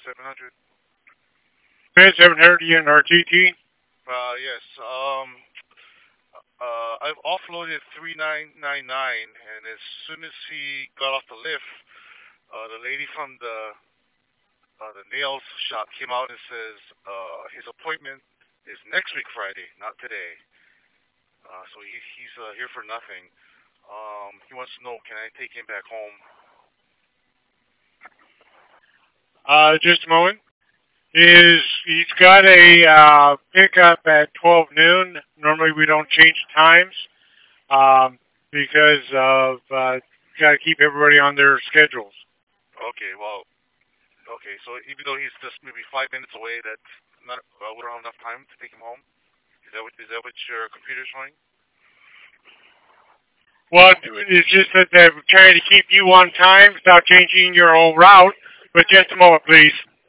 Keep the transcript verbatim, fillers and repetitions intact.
seven hundred. Ben seven hundred in R T T. Uh, yes. Um, uh, I've offloaded three nine nine nine, and as soon as he got off the lift, uh, the lady from the uh, the nails shop came out and says uh, his appointment is next week Friday, not today. Uh, so he, he's uh, here for nothing. Um, he wants to know, can I take him back home? Uh, just a moment. Is he's got a uh, pickup at twelve noon. Normally we don't change times um, because of uh, got to keep everybody on their schedules. Okay, well, okay. So even though he's just maybe five minutes away, that's not. Uh, we don't have enough time to take him home. Is that what is that what your computer's showing? Well, it's just that they're trying to keep you on time without changing your whole route. But just a moment, please.